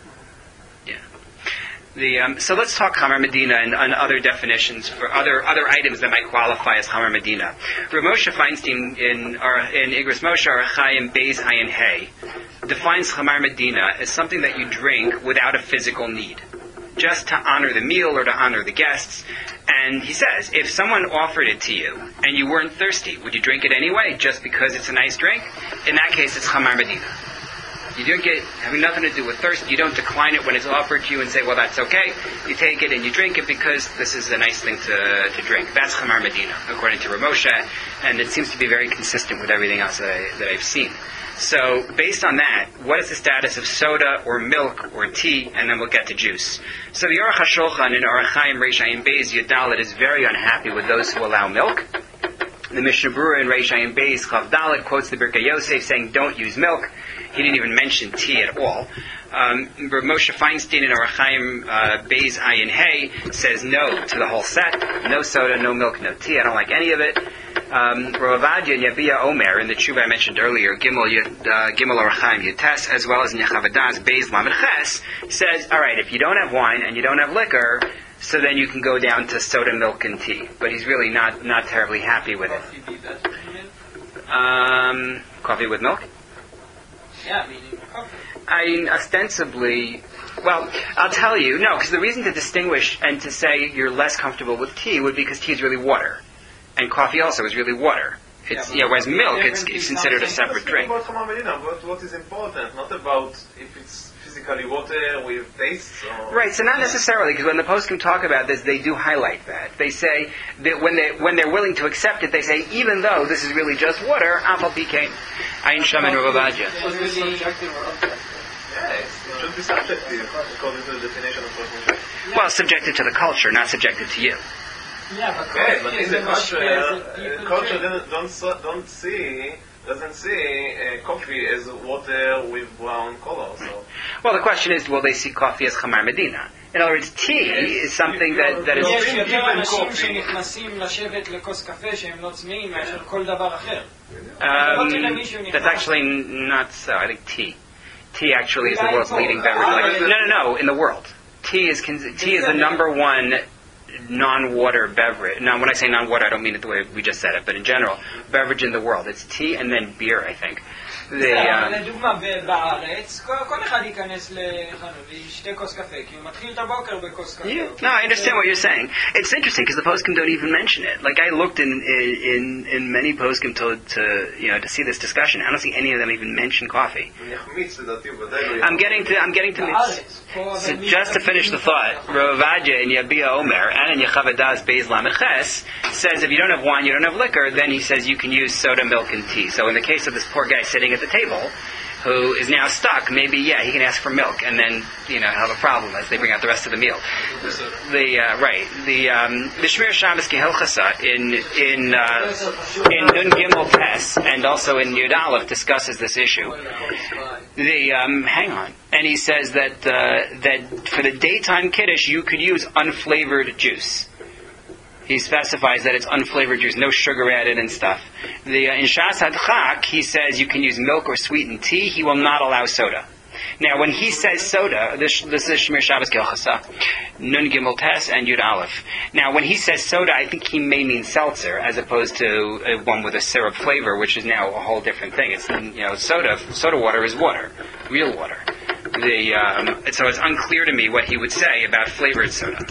Yeah. So let's talk Chamar Medina and other definitions for other items that might qualify as Chamar Medina. Rav Moshe Feinstein in Igros Moshe Arachayim Beis Ayin Hey defines Chamar Medina as something that you drink without a physical need, just to honor the meal or to honor the guests. And he says, if someone offered it to you and you weren't thirsty, would you drink it anyway, just because it's a nice drink? In that case, it's Chamar Medina. You drink it having nothing to do with thirst. You don't decline it when it's offered to you and say, well, that's okay. You take it and you drink it because this is a nice thing to drink. That's Chamar Medina, according to Rav Moshe, and it seems to be very consistent with everything else that I've seen. So, based on that, what is the status of soda or milk or tea? And then we'll get to juice. So the Aruch HaShulchan in Orach Chaim Reish Ayin Beis Yudalit is very unhappy with those who allow milk. The Mishnah Berurah in Reish Ayin Beis Chav Dalet quotes the Birkei Yosef saying, don't use milk. He didn't even mention tea at all. Rav Moshe Feinstein in Orach Chaim Beis Ayin Hey says no to the whole set. No soda, no milk, no tea. I don't like any of it. Rav Avadia and Yabia Omer in the Tshuva I mentioned earlier, Gimel Orach Chaim Yutes, as well as in Yechavadas Beis Lamed Ches, says, all right, if you don't have wine and you don't have liquor, so then you can go down to soda, milk, and tea. But he's really not terribly happy with it. Coffee with milk? Yeah, meaning coffee. I mean, ostensibly, well, I'll tell you, no, because the reason to distinguish and to say you're less comfortable with tea would be because tea is really water. And coffee also is really water. It's, whereas milk, it's considered a separate drink. About Chamar Medina, what is important, not about if it's physically water with taste. Right, so not necessarily, because when the poskim talk about this, they do highlight that. They say that when they're willing to accept it, they say, even though this is really just water, Afal Pikein, Ayin Sham and Rav Avadia. It should be subjective, according to the definition of what we Well, subjected to the culture, not subjected to you. Yeah, but Okay, but coffee in is the a much better... culture doesn't see coffee as water with brown color. So. Well, the question is, will they see coffee as Chamar Medina? In other words, tea is something that is... יש יותר אנשים שנכנסים לשבת לכוס קפה שהם לא צמאים מאשר כל דבר אחר. That's actually not so. I think tea. Tea actually is the world's leading beverage. No, in the world. Tea is the number one non-water beverage. Now, when I say non-water, I don't mean it the way we just said it, but in general, beverage in the world. It's tea and then beer, I think. לדוגמה, בארץ, כל אחד ייכנס לחנות וישתה כוס קפה, כי הוא מתחיל את הבוקר בכוס קפה. No, I understand what you're saying. It's interesting because the poskim don't even mention it. Like I looked in many poskim to see this discussion. I don't see any of them even mention coffee. I'm getting to mitzvah. So just to finish the thought, Rav Avadia in Yabia Omer and in Yechavadas Beis Lamed Ches says if you don't have wine, you don't have liquor, then he says you can use soda, milk, and tea. So in the case of this poor guy sitting at the table, who is now stuck, maybe, he can ask for milk and then, have a problem as they bring out the rest of the meal. The Shmir Shabbos Kehilchasa in Nun Gimel Tes and also in Yud Aleph discusses this issue. Hang on. And he says that for the daytime Kiddush, you could use unflavored juice. He specifies that it's unflavored juice, no sugar added and stuff. In Shas Hadchak, he says you can use milk or sweetened tea. He will not allow soda. Now, when he says soda, this is Shmir Shabbos Kilchasa, Nun Gimel Tes and Yud Aleph. Now, when he says soda, I think he may mean seltzer, as opposed to one with a syrup flavor, which is now a whole different thing. It's soda water is water, real water. So it's unclear to me what he would say about flavored soda.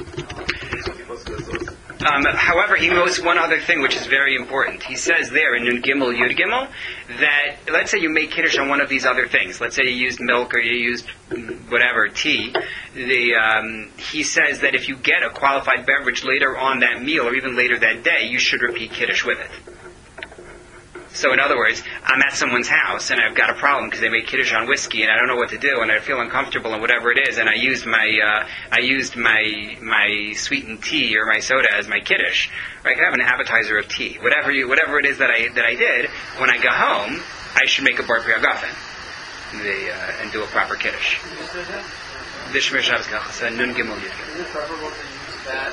However, he notes one other thing which is very important. He says there in Nun Gimel Yud Gimel that let's say you make kiddush on one of these other things. Let's say you used milk or you used whatever tea. He says that if you get a qualified beverage later on that meal or even later that day, you should repeat kiddush with it. So in other words, I'm at someone's house and I've got a problem because they made kiddush on whiskey and I don't know what to do and I feel uncomfortable and whatever it is, and I used my sweetened tea or my soda as my kiddush. Or I could have an appetizer of tea. Whatever it is that I did, when I go home, I should make a bar priyagafen and do a proper kiddush. The Shmir Shabbos Kilchasa, Nun Gimel Yud Gimel. Is it preferable to use that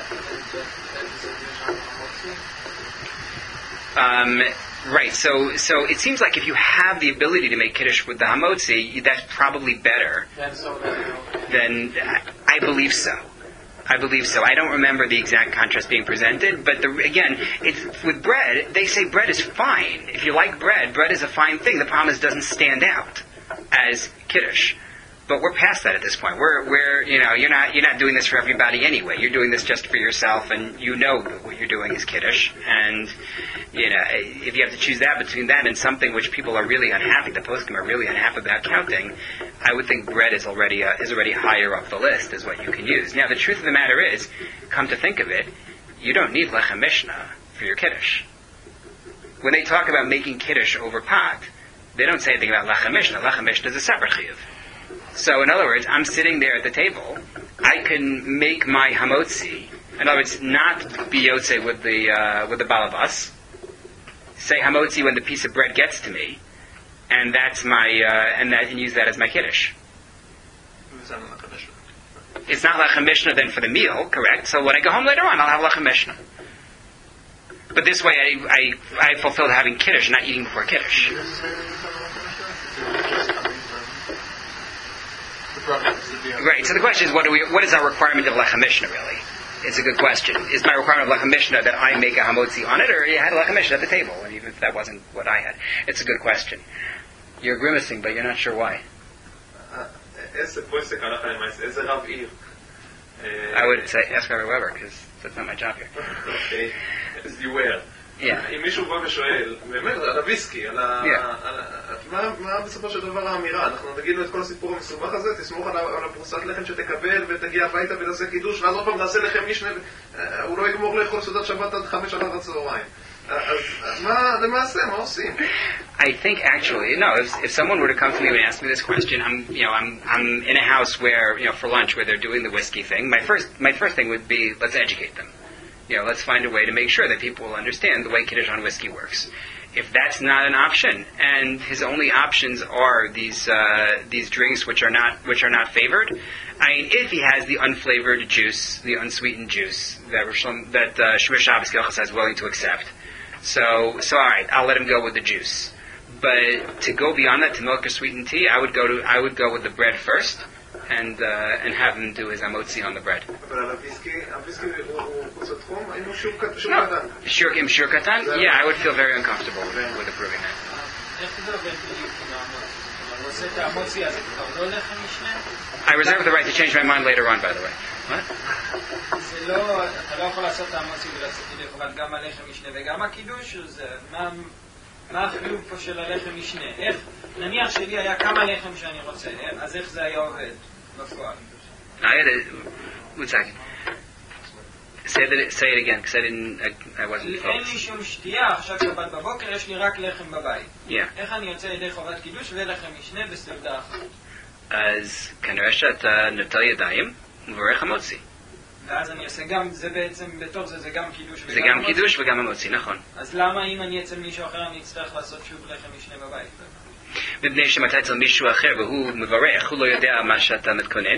and just Right, so it seems like if you have the ability to make kiddush with the hamotzi, that's probably better. Then I believe so. I don't remember the exact contrast being presented, but again, it's with bread. They say bread is fine. If you like bread is a fine thing. The problem is it doesn't stand out as kiddush. But we're past that at this point. We're you're not doing this for everybody anyway. You're doing this just for yourself, and you know what you're doing is kiddush. And if you have to choose between that and something which people are really unhappy, the poskim are really unhappy about counting, I would think bread is already higher up the list as what you can use. Now the truth of the matter is, come to think of it, you don't need lechem mishnah for your kiddush. When they talk about making kiddush over pot, they don't say anything about lechem mishnah. Lechem mishnah is a separate chiyuv. So, in other words, I'm sitting there at the table. I can make my hamotzi. In other words, not biyotze with the balabas. Say hamotzi when the piece of bread gets to me, and that's and use that as my kiddush. It's not lechem mishnah then for the meal, correct? So when I go home later on, I'll have lechem mishnah. But this way, I fulfilled having kiddush, not eating before kiddush. Right. So the question is, what is our requirement of lechem mishnah really? It's a good question. Is my requirement of lechem mishnah that I make a hamotzi on it, or you had a lechem mishnah at the table, and even if that wasn't what I had? It's a good question. You're grimacing, but you're not sure why. I would say ask Rabbi Weber, because that's not my job here. Okay. As you were. אם מישהו בא ושואל, באמת, על הוויסקי, מה בסופו של דבר האמירה? אנחנו נגיד לו את כל הסיפור המסובך הזה, תסמוך על הפרוסת לחם שתקבל ותגיע הביתה ותעשה קידוש, ואז עוד פעם נעשה לחם משנה, הוא לא יגמור לאכול סעודת שבת עד 5 אחר הצהריים. אז מה למעשה, מה עושים? I think actually, no, if someone were to come to me and ask me this question, I'm in a house where, for lunch where they're doing the whiskey thing, my first thing would be, let's educate them. Let's find a way to make sure that people will understand the way kiddush on whiskey works. If that's not an option, and his only options are these drinks which are not favored, if he has the unflavored juice, the unsweetened juice that Shmir Shabbos Kilchasa is willing to accept, so all right, I'll let him go with the juice. But to go beyond that to milk or sweetened tea, I would go with the bread first. And have him do his amotzi on the bread. אבל הוויסקי הוא צדחום? האם הוא שור קטן? Shur katan? Yeah, I would feel very uncomfortable with approving that. I reserve the right to change my mind later on, by the way. What? אתה לא יכול לעשות את המוציא ולחובת גם הלחם משנה וגם הקידוש? מה החילוב פה של הלחם משנה? נניח שלי היה כמה לחם שאני רוצה, אז איך זה היה עובד בפועל? One second. Say it again, because I wasn't אין לי שום שתייה, עכשיו שבת בבוקר, יש לי רק לחם בבית. איך אני יוצא לידי חובת קידוש ולחם משנה בסעודה אחת? אז כנראה שאתה נוטל ידיים ומברך המוציא. ואז אני עושה גם, זה בעצם, בתוך זה גם קידוש וגם זה גם קידוש וגם המוציא, נכון. אז למה אם אני אצל מישהו אחר אני אצטרך לעשות שוב לחם משנה בבית? מפני שמתי אצל מישהו אחר והוא מברך, הוא לא יודע מה שאתה מתכונן,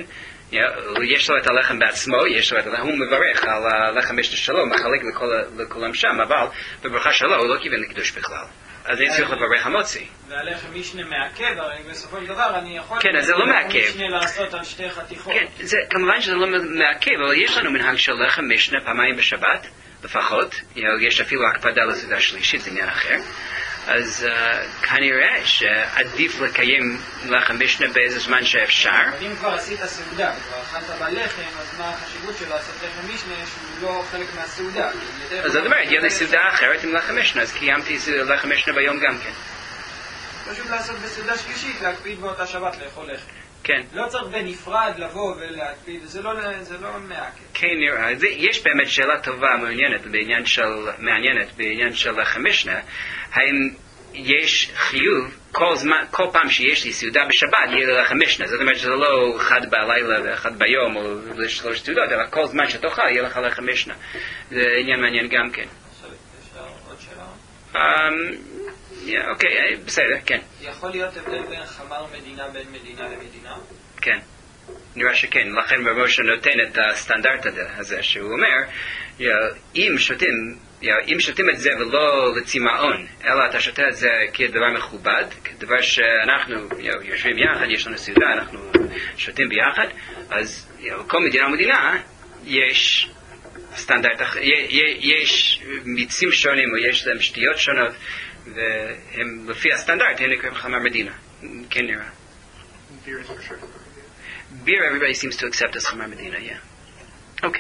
יש לו את הלחם בעצמו, יש לו את הלחם, הוא מברך על הלחם משנה שלו, מחלק לכולם שם, אבל בברכה שלו הוא לא כיוון לקדוש בכלל. אז אני צריך לברך המוציא. והלחם משנה מעכב, הרי בסופו של דבר אני יכול... כן, אז זה לא מעכב. משנה לעשות על שתי חתיכות. כן, כמובן שזה לא מעכב, אבל יש לנו מנהג של לחם משנה פעמיים בשבת, לפחות. יש אפילו הקפדה לסעודה שלישית, זה עניין אחר. אז כנראה שעדיף לקיים לחם משנה באיזה זמן שאפשר. אבל אם כבר עשית סעודה וכבר אכלת בלחם, אז מה החשיבות של לעשות לחם משנה שהוא לא חלק מהסעודה? אז זאת אומרת, יהיה לי סעודה אחרת עם לחם משנה, אז קיימתי לחם משנה ביום גם כן. פשוט לעשות בסעודה שלישית, להקפיד באותה שבת לאכול לחם. כן. לא צריך בנפרד לבוא ולהקפיד, זה לא מעכב. כן, נראה. יש באמת שאלה טובה מעניינת בעניין של לחם משנה. האם יש חיוב כל פעם שיש לי סעודה בשבת יהיה לי לחם משנה? זאת אומרת שזה לא אחד בלילה ואחד ביום או שלוש סעודות, אלא כל זמן שתאכל יהיה לך לחם משנה. זה עניין מעניין גם כן. יש עוד שאלה? אוקיי, בסדר, כן. יכול להיות הבדל בין חמר מדינה בין מדינה למדינה? כן. נראה שכן, לכן משה נותן את הסטנדרט הזה שהוא אומר, אם שותים את זה ולא לצמאון, אלא אתה שותה את זה כדבר מכובד, כדבר שאנחנו יושבים יחד, יש לנו סעודה, אנחנו שותים ביחד, אז כל מדינה ומדינה יש סטנדרט, יש מיצים שונים או יש להם שתיות שונות, והם לפי הסטנדרט הם נקראים חמר מדינה. כן נראה. Beer is for sure. Beer, everybody seems to accept as Chamar Medina, yeah. Okay.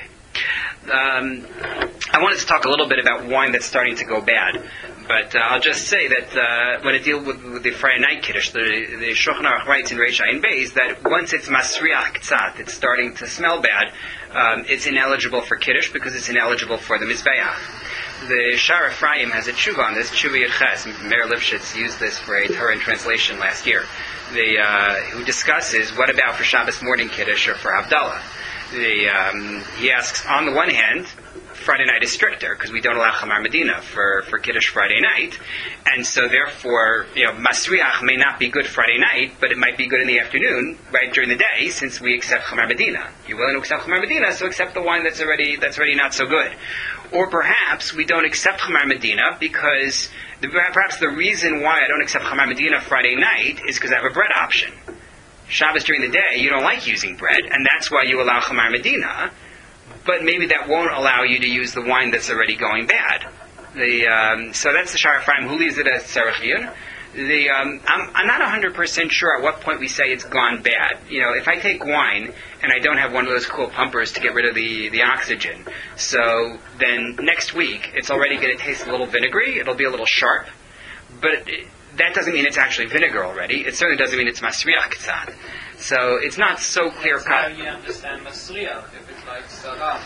I wanted to talk a little bit about wine that's starting to go bad, but I'll just say that when it deals with the Friday night Kiddush, the Shulchan Aruch writes in Reish Ayin Beis that once it's masriach k'tzat, it's starting to smell bad, it's ineligible for Kiddush because it's ineligible for the Mizbeach. The Shar Ephraim has a tshuva on this, tshuva Yerches. Meir Lipschitz used this for a Torah translation last year. Who discusses what about for Shabbos morning Kiddush or for Havdalah. He asks, on the one hand, Friday night is stricter because we don't allow Chamar Medina for Kiddush Friday night, and so therefore, Masriach may not be good Friday night, but it might be good in the afternoon, right during the day, since we accept Chamar Medina. You're willing to accept Chamar Medina, so accept the wine that's already not so good. Or perhaps we don't accept Chamar Medina because perhaps the reason why I don't accept Chamar Medina Friday night is because I have a bread option. Shabbos during the day, you don't like using bread, and that's why you allow Chamar Medina, but maybe that won't allow you to use the wine that's already going bad. So that's the Shar Ephraim, who leaves it as Tzarech Yiyun. I'm not 100% sure at what point we say it's gone bad. If I take wine and I don't have one of those cool pumpers to get rid of the oxygen, so then next week it's already going to taste a little vinegary, it'll be a little sharp, but that doesn't mean it's actually vinegar already. It certainly doesn't mean it's masriach k'tzat. So it's not so clear cut. How do you understand masriach? If it's like saraf,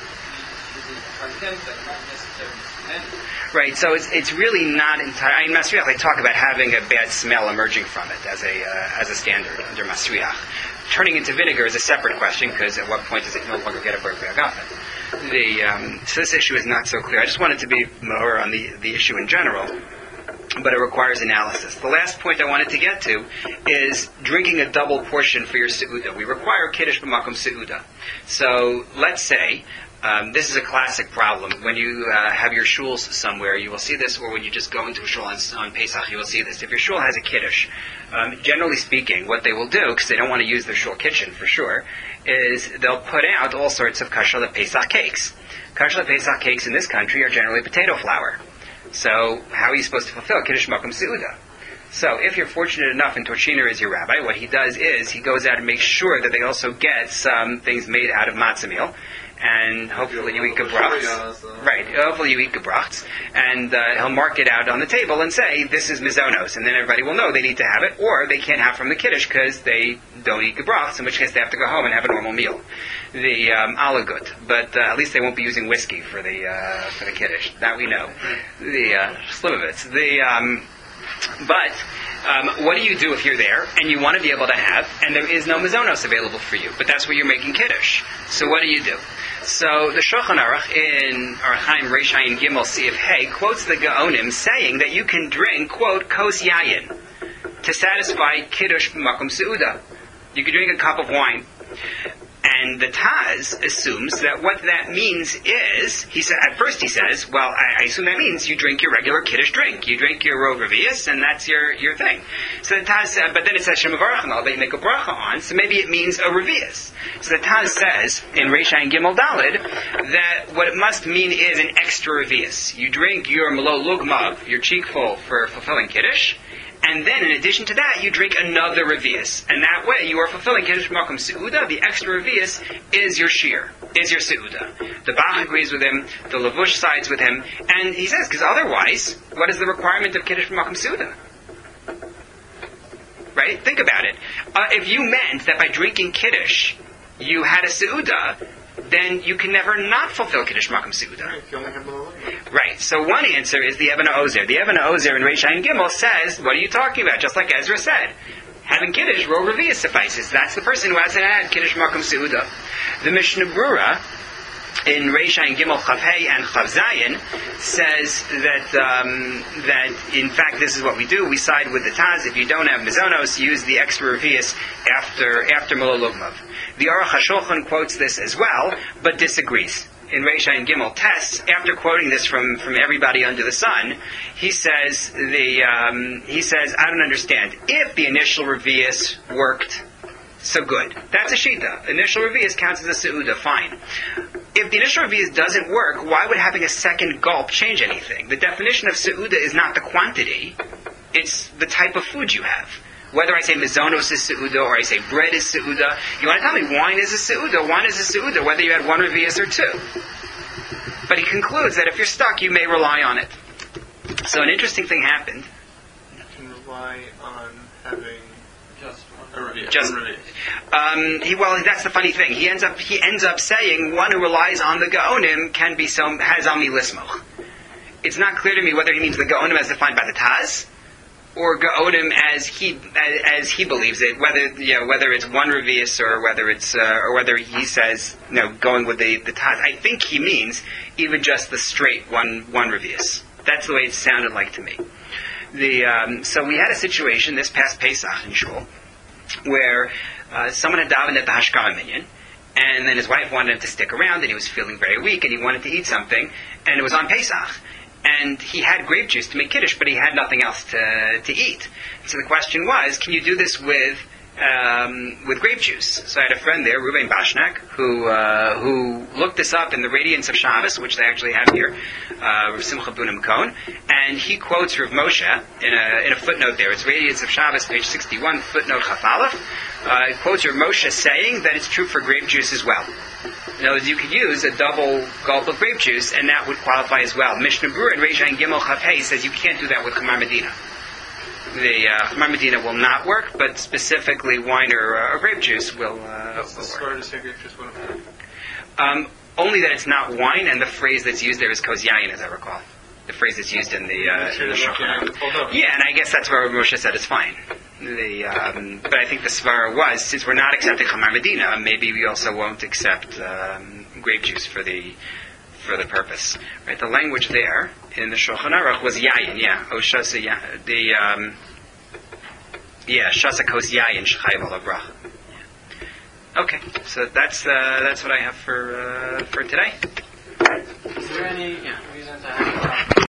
not necessarily. Right, so it's really not entirely. In Masriach, they talk about having a bad smell emerging from it as a standard under Masriach. Turning into vinegar is a separate question because at what point does it no longer get a Baruch Agafen? So this issue is not so clear. I just wanted to be more on the issue in general, but it requires analysis. The last point I wanted to get to is drinking a double portion for your Seudah. We require Kiddush b'makom Seudah. So let's say. This is a classic problem. When you have your shuls somewhere, you will see this, or when you just go into a shul on Pesach, you will see this. If your shul has a kiddush, generally speaking, what they will do, because they don't want to use their shul kitchen for sure, is they'll put out all sorts of kasher Pesach cakes. Kasher Pesach cakes in this country are generally potato flour. So how are you supposed to fulfill Kiddush Makom Seudah? So if you're fortunate enough and Torchiner is your rabbi, what he does is he goes out and makes sure that they also get some things made out of matzah meal. And hopefully you eat gebrachts. Right, hopefully you eat gebrachts. And he'll mark it out on the table and say, this is mizonos. And then everybody will know they need to have it, or they can't have from the kiddush because they don't eat gebrachts, in which case they have to go home and have a normal meal. The alagut. But at least they won't be using whiskey for the kiddush. That we know. The slivovitz. But what do you do if you're there and you want to be able to have, and there is no mizonos available for you, but that's where you're making kiddush? So what do you do? So the Shulchan Aruch in Orach Chaim Reish Ayin Gimel Siv Hey quotes the Gaonim saying that you can drink, quote, kos yayin, to satisfy kiddush b'makom seudah. You can drink a cup of wine. And the Taz assumes that what that means is, at first he says, well, I assume that means you drink your regular Kiddush drink. You drink your Rov Revius, and that's your thing. So the Taz said, but then it says Shem Avarachanal, that you make a bracha on, so maybe it means a Revius. So the Taz says, in Reisha and Gimel Dalid, that what it must mean is an extra Revius. You drink your Malo Lugmav, your cheekful for fulfilling Kiddush, and then, in addition to that, you drink another Revius. And that way, you are fulfilling Kiddush Makom Seuda. The extra Revius is your Shir, is your Seuda. The Bach agrees with him, the Lavush sides with him, and he says, because otherwise, what is the requirement of Kiddush Makom Seuda? Right? Think about it. If you meant that by drinking Kiddush, you had a Seuda, then you can never not fulfill Kiddush Makom Seuda. If you only have Malala. Right. So one answer is the Eben Ozer. The Eben Ozer in Reish Ayin Gimel says, what are you talking about? Just like Ezra said. Having Kiddush, Rov Revius suffices. That's the person who hasn't had Kiddush Makom Seuda. The Mishnah Brura in Reish Ayin Gimel Chav Hey and Chav Zayin says that in fact this is what we do. We side with the Taz. If you don't have Mizonos, use the extra Revius after Malo Lugmav. The Aruch HaShulchan quotes this as well, but disagrees. In Reish Ayin Gimel Tes, after quoting this from everybody under the sun, he says, I don't understand. If the initial Revius worked, so good. That's a Shita. Initial Revius counts as a Seuda, fine. If the initial Revius doesn't work, why would having a second gulp change anything? The definition of Seuda is not the quantity, it's the type of food you have. Whether I say mizonos is seuda or I say bread is seuda, you want to tell me wine is a seuda, whether you had one revius or two. But he concludes that if you're stuck, you may rely on it. So an interesting thing happened. You can rely on having just a revius. That's the funny thing. He ends up saying one who relies on the Gaonim has Ami Lismoch. It's not clear to me whether he means the Gaonim as defined by the Taz, or Gaonim as he believes it, whether it's one revius or whether he says going with the Taz. I think he means even just the straight one revius. That's the way it sounded like to me. So we had a situation this past Pesach in Shul where someone had davened at the Hashkara Minyan, and then his wife wanted him to stick around, and he was feeling very weak, and he wanted to eat something, and it was on Pesach. And he had grape juice to make Kiddush, but he had nothing else to eat. So the question was, can you do this with grape juice? So I had a friend there, Ruben Bashnak, who looked this up in the Radiance of Shabbos, which they actually have here, Rav Simcha Bunim Cohen, and he quotes Rav Moshe in a footnote there. It's Radiance of Shabbos, page 61, footnote Chaf Aleph. It quotes Rav Moshe saying that it's true for grape juice as well. In other words, you could use a double gulp of grape juice, and that would qualify as well. Mishnah Brura in Reish Ayin Gimel Chav Hey says you can't do that with Chamar Medina. The Chamar Medina will not work, but specifically wine or grape juice will work. Svara to say grape juice wouldn't work? Only that it's not wine, and the phrase that's used there is kos yayin, as I recall. The phrase that's used in the Shulchan. Yeah, and I guess that's where Moshe said it's fine. But I think the svara was, since we're not accepting Chamar Medina, maybe we also won't accept grape juice for the purpose. Right? The language there in the Shulchan Aruch was yayin, shasa kos yayin shechayv al bracha. Okay, so that's what I have for today. Is there any reason to have